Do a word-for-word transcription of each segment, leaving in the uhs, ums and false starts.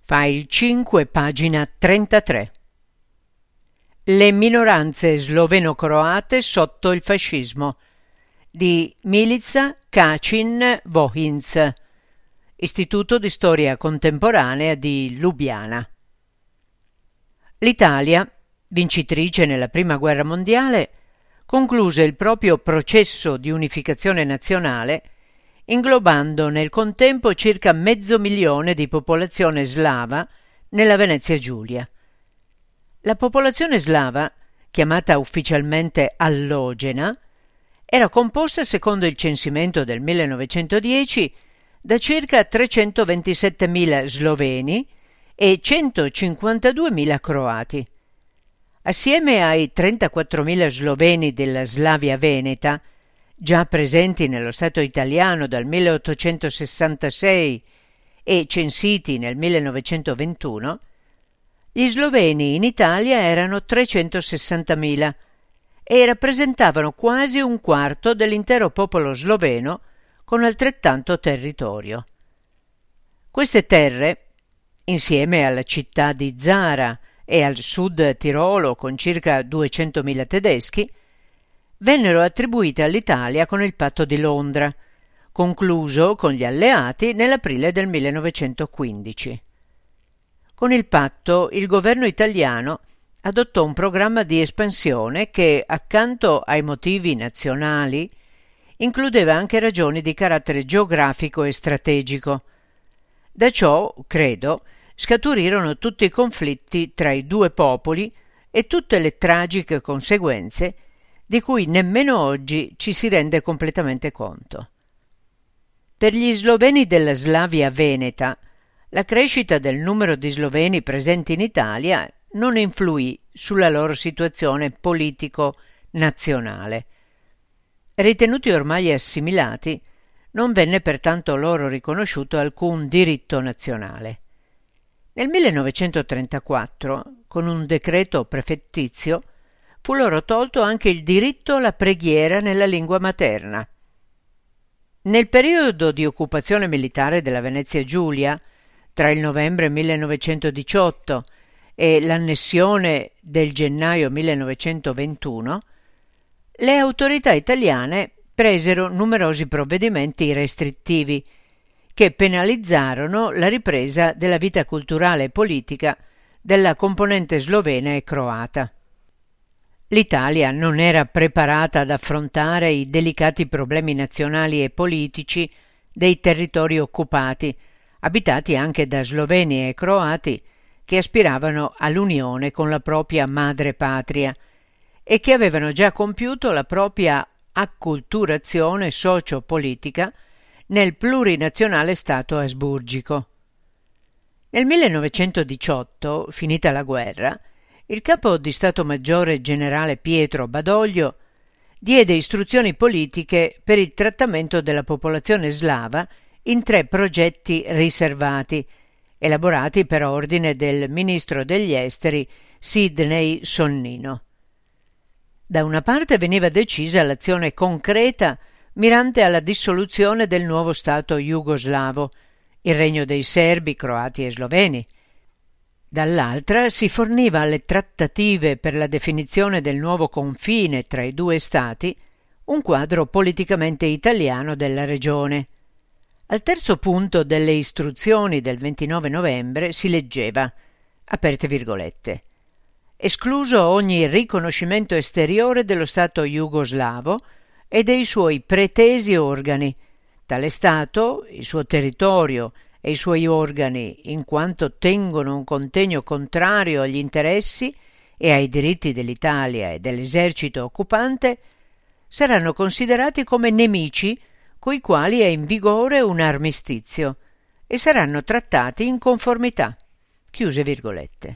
File cinque, pagina trentatré. Le minoranze sloveno-croate sotto il fascismo di Milica Kacin-Vohins, Istituto di Storia Contemporanea di Lubiana. L'Italia, vincitrice nella Prima Guerra Mondiale, concluse il proprio processo di unificazione nazionale inglobando nel contempo circa mezzo milione di popolazione slava nella Venezia Giulia. La popolazione slava, chiamata ufficialmente allogena, era composta secondo il censimento del millenovecentodieci da circa trecentoventisettemila sloveni e centocinquantaduemila croati. Assieme ai trentaquattromila sloveni della Slavia veneta, già presenti nello Stato italiano dal milleottocentosessantasei e censiti nel millenovecentoventuno, gli sloveni in Italia erano trecentosessantamila e rappresentavano quasi un quarto dell'intero popolo sloveno con altrettanto territorio. Queste terre, insieme alla città di Zara e al sud Tirolo con circa duecentomila tedeschi, vennero attribuite all'Italia con il Patto di Londra, concluso con gli alleati nell'aprile del millenovecentoquindici. Con il patto il governo italiano adottò un programma di espansione che, accanto ai motivi nazionali, includeva anche ragioni di carattere geografico e strategico. Da ciò, credo, scaturirono tutti i conflitti tra i due popoli e tutte le tragiche conseguenze di cui nemmeno oggi ci si rende completamente conto. Per gli sloveni della Slavia veneta, la crescita del numero di sloveni presenti in Italia non influì sulla loro situazione politico-nazionale. Ritenuti ormai assimilati, non venne pertanto loro riconosciuto alcun diritto nazionale. Nel millenovecentotrentaquattro, con un decreto prefettizio, fu loro tolto anche il diritto alla preghiera nella lingua materna. Nel periodo di occupazione militare della Venezia Giulia, tra il novembre millenovecentodiciotto e l'annessione del gennaio millenovecentoventuno, le autorità italiane presero numerosi provvedimenti restrittivi che penalizzarono la ripresa della vita culturale e politica della componente slovena e croata. L'Italia non era preparata ad affrontare i delicati problemi nazionali e politici dei territori occupati, abitati anche da sloveni e croati che aspiravano all'unione con la propria madre patria e che avevano già compiuto la propria acculturazione socio-politica nel plurinazionale Stato asburgico. Nel millenovecentodiciotto, finita la guerra, il capo di Stato Maggiore generale Pietro Badoglio diede istruzioni politiche per il trattamento della popolazione slava in tre progetti riservati, elaborati per ordine del ministro degli esteri Sidney Sonnino. Da una parte veniva decisa l'azione concreta mirante alla dissoluzione del nuovo Stato jugoslavo, il regno dei serbi, croati e sloveni. Dall'altra si forniva alle trattative per la definizione del nuovo confine tra i due Stati un quadro politicamente italiano della regione. Al terzo punto delle istruzioni del ventinove novembre si leggeva, aperte virgolette, escluso ogni riconoscimento esteriore dello Stato jugoslavo e dei suoi pretesi organi. Tale Stato, il suo territorio e i suoi organi, in quanto tengono un contegno contrario agli interessi e ai diritti dell'Italia e dell'esercito occupante, saranno considerati come nemici coi quali è in vigore un armistizio e saranno trattati in conformità. Chiuse virgolette.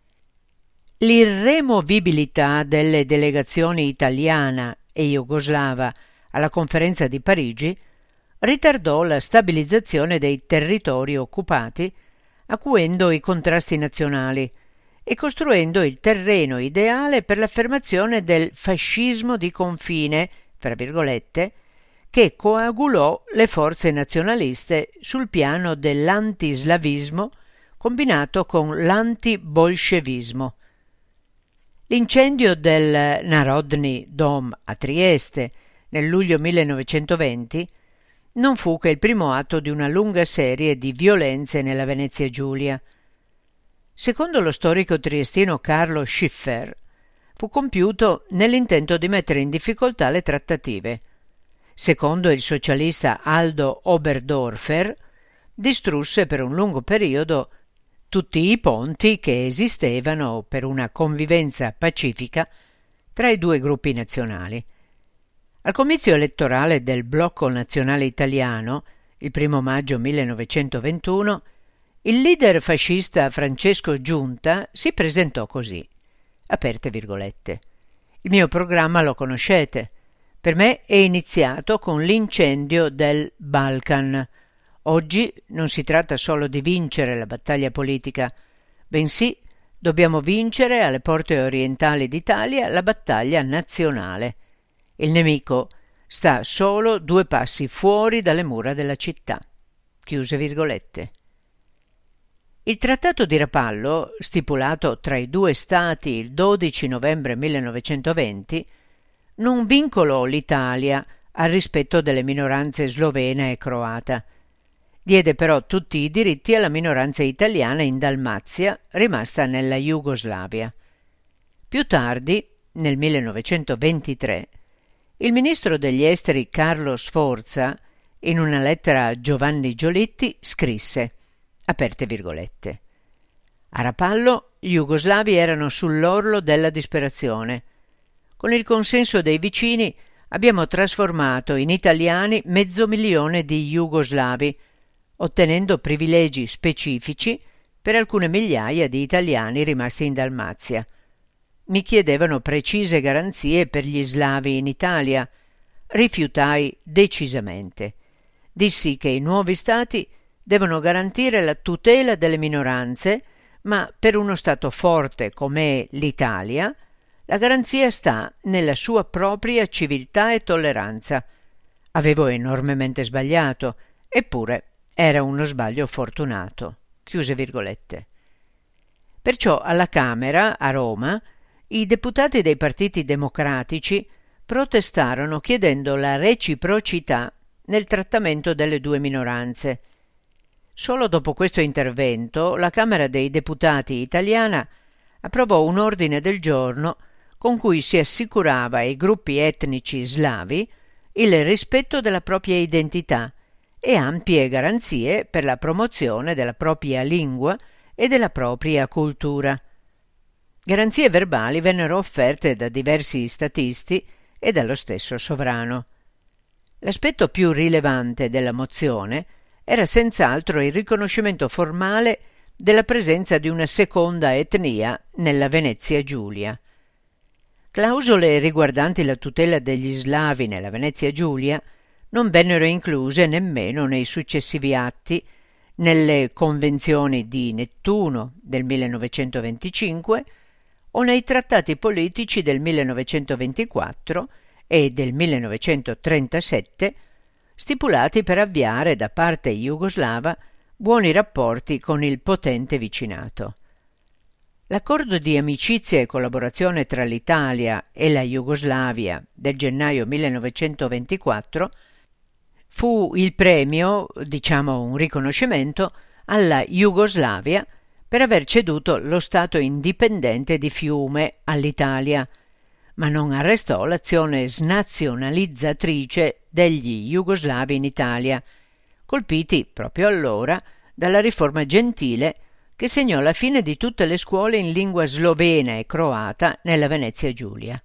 L'irremovibilità delle delegazioni italiana e jugoslava alla conferenza di Parigi ritardò la stabilizzazione dei territori occupati, acuendo i contrasti nazionali e costruendo il terreno ideale per l'affermazione del fascismo di confine, fra virgolette, che coagulò le forze nazionaliste sul piano dell'antislavismo combinato con l'anti-bolscevismo. L'incendio del Narodny Dom a Trieste nel luglio millenovecentoventi non fu che il primo atto di una lunga serie di violenze nella Venezia Giulia. Secondo lo storico triestino Carlo Schiffer, fu compiuto nell'intento di mettere in difficoltà le trattative. Secondo il socialista Aldo Oberdorfer, distrusse per un lungo periodo tutti i ponti che esistevano per una convivenza pacifica tra i due gruppi nazionali. Al comizio elettorale del Blocco Nazionale Italiano, il primo maggio millenovecentoventuno, il leader fascista Francesco Giunta si presentò così, aperte virgolette: «Il mio programma lo conoscete. Per me è iniziato con l'incendio del Balkan. Oggi non si tratta solo di vincere la battaglia politica, bensì dobbiamo vincere alle porte orientali d'Italia la battaglia nazionale. Il nemico sta solo due passi fuori dalle mura della città». Chiuse virgolette. Il trattato di Rapallo, stipulato tra i due stati il dodici novembre millenovecentoventi, non vincolò l'Italia al rispetto delle minoranze slovena e croata. Diede però tutti i diritti alla minoranza italiana in Dalmazia, rimasta nella Jugoslavia. Più tardi, nel millenovecentoventitré, il ministro degli esteri Carlo Sforza, in una lettera a Giovanni Giolitti, scrisse, aperte virgolette: «A Rapallo gli jugoslavi erano sull'orlo della disperazione. Con il consenso dei vicini abbiamo trasformato in italiani mezzo milione di jugoslavi, ottenendo privilegi specifici per alcune migliaia di italiani rimasti in Dalmazia. Mi chiedevano precise garanzie per gli slavi in Italia. Rifiutai decisamente. Dissi che i nuovi stati devono garantire la tutela delle minoranze, ma per uno Stato forte come l'Italia, la garanzia sta nella sua propria civiltà e tolleranza. Avevo enormemente sbagliato, eppure era uno sbaglio fortunato». Chiuse virgolette. Perciò alla Camera, a Roma, i deputati dei partiti democratici protestarono chiedendo la reciprocità nel trattamento delle due minoranze. Solo dopo questo intervento la Camera dei Deputati italiana approvò un ordine del giorno con cui si assicurava ai gruppi etnici slavi il rispetto della propria identità e ampie garanzie per la promozione della propria lingua e della propria cultura. Garanzie verbali vennero offerte da diversi statisti e dallo stesso sovrano. L'aspetto più rilevante della mozione era senz'altro il riconoscimento formale della presenza di una seconda etnia nella Venezia Giulia. Clausole riguardanti la tutela degli slavi nella Venezia Giulia non vennero incluse nemmeno nei successivi atti, nelle convenzioni di Nettuno del millenovecentoventicinque o nei trattati politici del millenovecentoventiquattro e del millenovecentotrentasette, stipulati per avviare da parte jugoslava buoni rapporti con il potente vicinato. L'accordo di amicizia e collaborazione tra l'Italia e la Jugoslavia del gennaio millenovecentoventiquattro fu il premio, diciamo un riconoscimento, alla Jugoslavia per aver ceduto lo Stato indipendente di Fiume all'Italia, ma non arrestò l'azione snazionalizzatrice degli jugoslavi in Italia, colpiti proprio allora dalla riforma gentile che segnò la fine di tutte le scuole in lingua slovena e croata nella Venezia Giulia.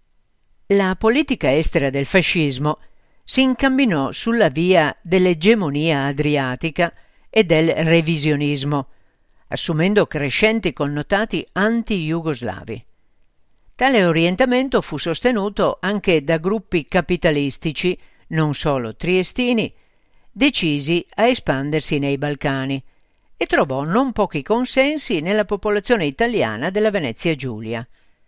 La politica estera del fascismo si incamminò sulla via dell'egemonia adriatica e del revisionismo, assumendo crescenti connotati anti-jugoslavi. Tale orientamento fu sostenuto anche da gruppi capitalistici, non solo triestini, decisi a espandersi nei Balcani, e trovò non pochi consensi nella popolazione italiana della Venezia Giulia.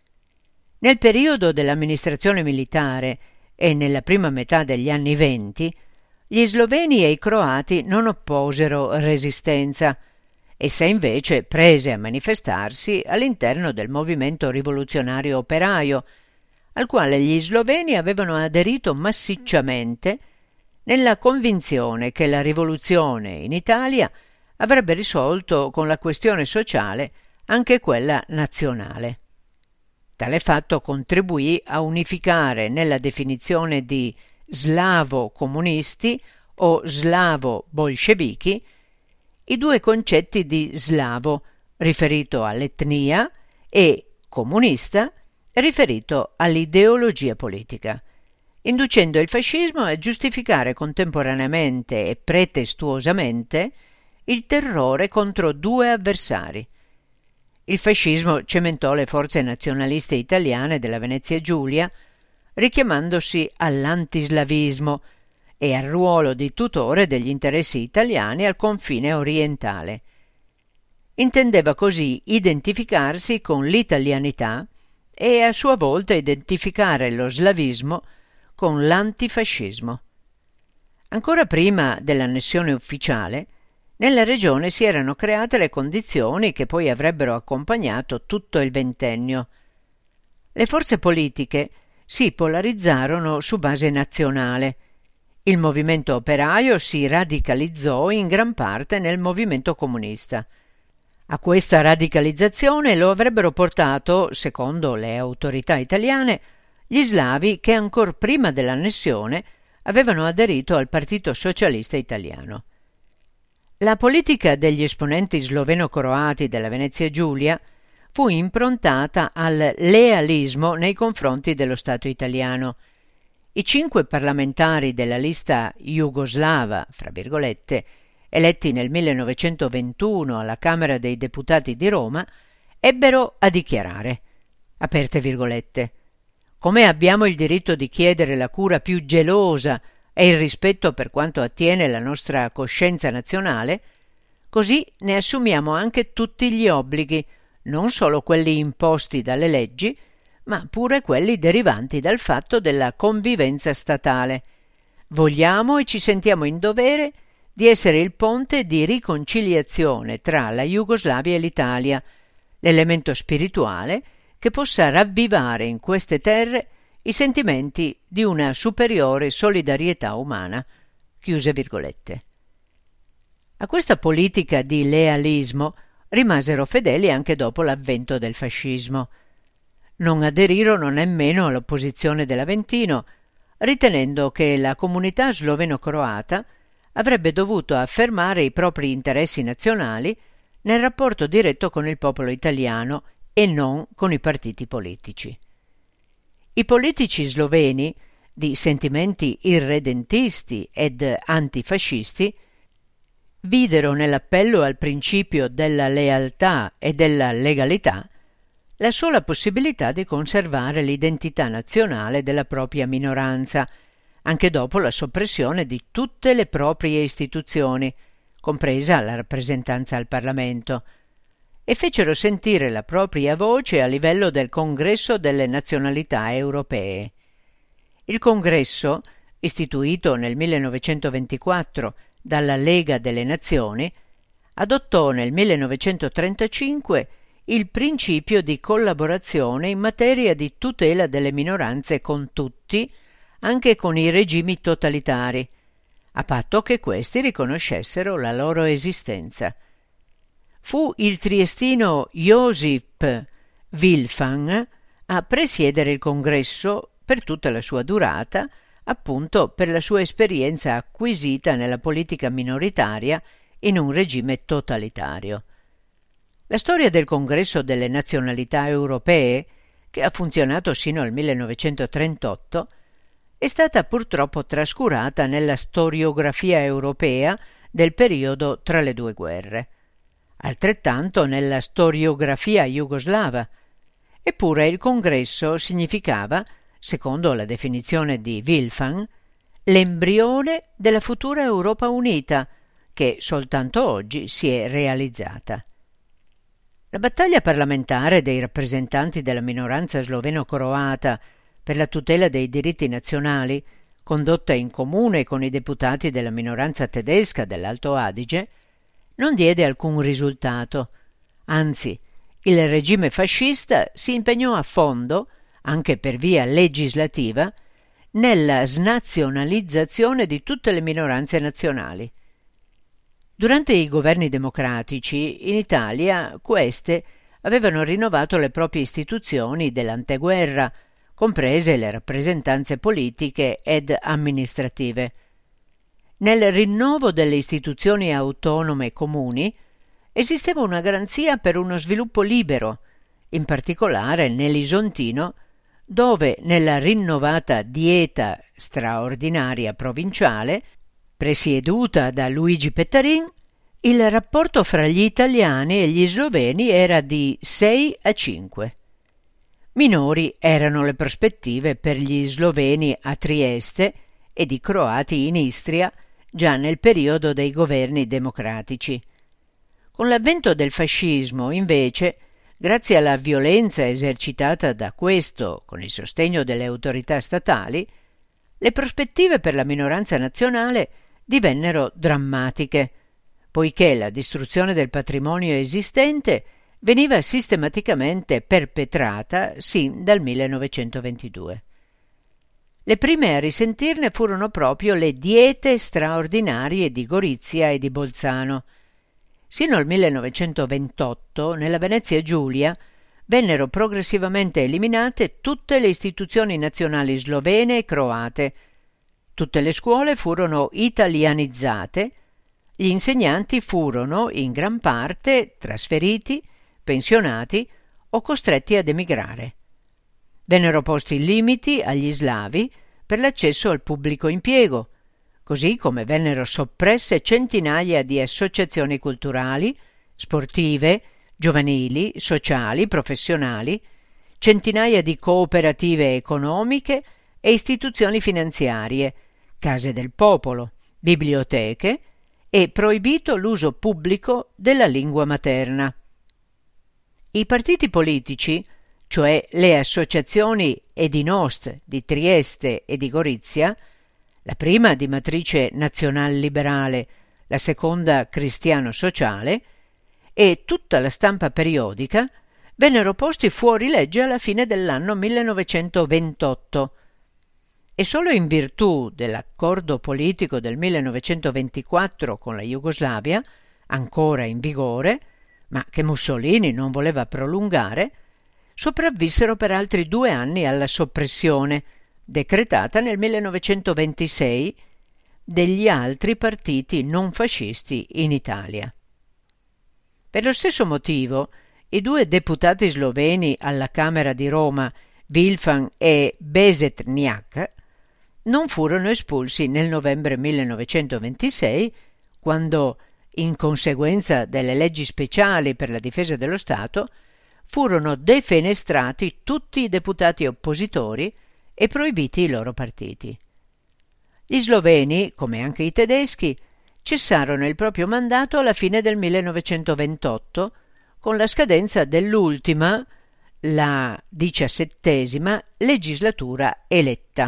Nel periodo dell'amministrazione militare e nella prima metà degli anni venti, gli sloveni e i croati non opposero resistenza Essa invece prese a manifestarsi all'interno del movimento rivoluzionario operaio, al quale gli sloveni avevano aderito massicciamente nella convinzione che la rivoluzione in Italia avrebbe risolto con la questione sociale anche quella nazionale. Tale fatto contribuì a unificare nella definizione di slavo-comunisti o slavo-bolscevichi i due concetti di slavo, riferito all'etnia, e comunista, riferito all'ideologia politica, inducendo il fascismo a giustificare contemporaneamente e pretestuosamente il terrore contro due avversari. Il fascismo cementò le forze nazionaliste italiane della Venezia Giulia, richiamandosi all'antislavismo e al ruolo di tutore degli interessi italiani al confine orientale. Intendeva così identificarsi con l'italianità e a sua volta identificare lo slavismo con l'antifascismo. Ancora prima dell'annessione ufficiale, nella regione si erano create le condizioni che poi avrebbero accompagnato tutto il ventennio. Le forze politiche si polarizzarono su base nazionale. Il movimento operaio si radicalizzò in gran parte nel movimento comunista. A questa radicalizzazione lo avrebbero portato, secondo le autorità italiane, gli slavi che ancor prima dell'annessione avevano aderito al Partito Socialista Italiano. La politica degli esponenti sloveno-croati della Venezia Giulia fu improntata al lealismo nei confronti dello Stato italiano. I cinque parlamentari della lista jugoslava, fra virgolette, eletti nel millenovecentoventuno alla Camera dei Deputati di Roma, ebbero a dichiarare, aperte virgolette, come abbiamo il diritto di chiedere la cura più gelosa e il rispetto per quanto attiene la nostra coscienza nazionale, così ne assumiamo anche tutti gli obblighi, non solo quelli imposti dalle leggi, ma pure quelli derivanti dal fatto della convivenza statale. Vogliamo e ci sentiamo in dovere di essere il ponte di riconciliazione tra la Jugoslavia e l'Italia, l'elemento spirituale che possa ravvivare in queste terre i sentimenti di una superiore solidarietà umana. Chiuse virgolette. A questa politica di lealismo rimasero fedeli anche dopo l'avvento del fascismo. Non aderirono nemmeno all'opposizione dell'Aventino, ritenendo che la comunità sloveno-croata avrebbe dovuto affermare i propri interessi nazionali nel rapporto diretto con il popolo italiano e non con i partiti politici. I politici sloveni, di sentimenti irredentisti ed antifascisti, videro nell'appello al principio della lealtà e della legalità la sola possibilità di conservare l'identità nazionale della propria minoranza, anche dopo la soppressione di tutte le proprie istituzioni, compresa la rappresentanza al Parlamento, e fecero sentire la propria voce a livello del Congresso delle Nazionalità Europee. Il Congresso, istituito nel millenovecentoventiquattro dalla Lega delle Nazioni, adottò nel millenovecentotrentacinque il principio di collaborazione in materia di tutela delle minoranze con tutti, anche con i regimi totalitari, a patto che questi riconoscessero la loro esistenza. Fu il triestino Josip Wilfang a presiedere il congresso per tutta la sua durata, appunto per la sua esperienza acquisita nella politica minoritaria in un regime totalitario. La storia del Congresso delle Nazionalità Europee, che ha funzionato sino al millenovecentotrentotto, è stata purtroppo trascurata nella storiografia europea del periodo tra le due guerre, altrettanto nella storiografia jugoslava. Eppure il congresso significava, secondo la definizione di Wilfang, l'embrione della futura Europa unita, che soltanto oggi si è realizzata. La battaglia parlamentare dei rappresentanti della minoranza sloveno-croata per la tutela dei diritti nazionali, condotta in comune con i deputati della minoranza tedesca dell'Alto Adige, non diede alcun risultato. Anzi, il regime fascista si impegnò a fondo, anche per via legislativa, nella snazionalizzazione di tutte le minoranze nazionali. Durante i governi democratici in Italia queste avevano rinnovato le proprie istituzioni dell'anteguerra, comprese le rappresentanze politiche ed amministrative. Nel rinnovo delle istituzioni autonome comuni esisteva una garanzia per uno sviluppo libero, in particolare nell'Isontino, dove nella rinnovata Dieta straordinaria provinciale, presieduta da Luigi Pettarin, il rapporto fra gli italiani e gli sloveni era di sei a cinque. Minori erano le prospettive per gli sloveni a Trieste ed i croati in Istria già nel periodo dei governi democratici. Con l'avvento del fascismo, invece, grazie alla violenza esercitata da questo con il sostegno delle autorità statali, le prospettive per la minoranza nazionale divennero drammatiche, poiché la distruzione del patrimonio esistente veniva sistematicamente perpetrata sin dal millenovecentoventidue. Le prime a risentirne furono proprio le diete straordinarie di Gorizia e di Bolzano. Sino al millenovecentoventotto, nella Venezia Giulia, vennero progressivamente eliminate tutte le istituzioni nazionali slovene e croate. Tutte le scuole furono italianizzate, gli insegnanti furono, in gran parte, trasferiti, pensionati o costretti ad emigrare. Vennero posti limiti agli slavi per l'accesso al pubblico impiego, così come vennero soppresse centinaia di associazioni culturali, sportive, giovanili, sociali, professionali, centinaia di cooperative economiche e istituzioni finanziarie, case del popolo, biblioteche e proibito l'uso pubblico della lingua materna. I partiti politici, cioè le associazioni Edinost di Trieste e di Gorizia, la prima di matrice nazional-liberale, la seconda cristiano-sociale, e tutta la stampa periodica, vennero posti fuori legge alla fine dell'anno millenovecentoventotto e solo in virtù dell'accordo politico del millenovecentoventiquattro con la Jugoslavia, ancora in vigore, ma che Mussolini non voleva prolungare, sopravvissero per altri due anni alla soppressione, decretata nel millenovecentoventisei, degli altri partiti non fascisti in Italia. Per lo stesso motivo, i due deputati sloveni alla Camera di Roma, Vilfan e Besetniak, non furono espulsi nel novembre millenovecentoventisei, quando, in conseguenza delle leggi speciali per la difesa dello Stato, furono defenestrati tutti i deputati oppositori e proibiti i loro partiti. Gli sloveni, come anche i tedeschi, cessarono il proprio mandato alla fine del millenovecentoventotto con la scadenza dell'ultima, la diciassettesima, legislatura eletta.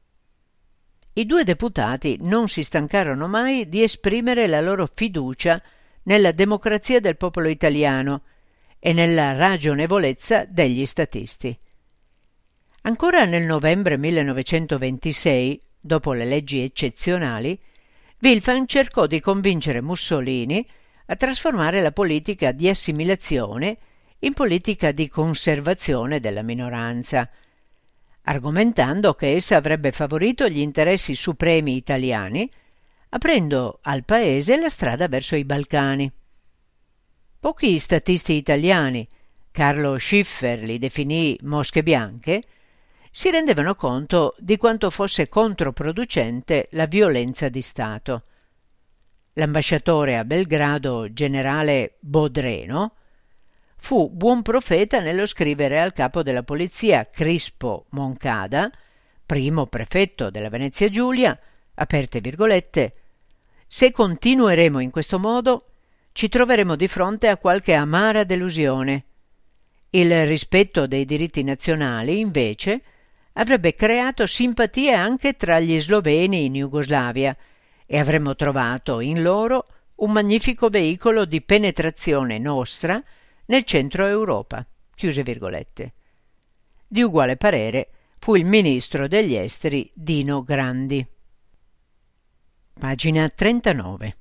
I due deputati non si stancarono mai di esprimere la loro fiducia nella democrazia del popolo italiano e nella ragionevolezza degli statisti. Ancora nel novembre millenovecentoventisei, dopo le leggi eccezionali, Vilfan cercò di convincere Mussolini a trasformare la politica di assimilazione in politica di conservazione della minoranza, argomentando che essa avrebbe favorito gli interessi supremi italiani, aprendo al paese la strada verso i Balcani. Pochi statisti italiani, Carlo Schiffer li definì mosche bianche, si rendevano conto di quanto fosse controproducente la violenza di Stato. L'ambasciatore a Belgrado, generale Bodreno, fu buon profeta nello scrivere al capo della polizia Crispo Moncada, primo prefetto della Venezia Giulia, aperte virgolette, «Se continueremo in questo modo, ci troveremo di fronte a qualche amara delusione. Il rispetto dei diritti nazionali, invece, avrebbe creato simpatie anche tra gli sloveni in Jugoslavia e avremmo trovato in loro un magnifico veicolo di penetrazione nostra nel centro Europa. Chiuse virgolette. Di uguale parere fu il ministro degli esteri Dino Grandi. Pagina trentanove.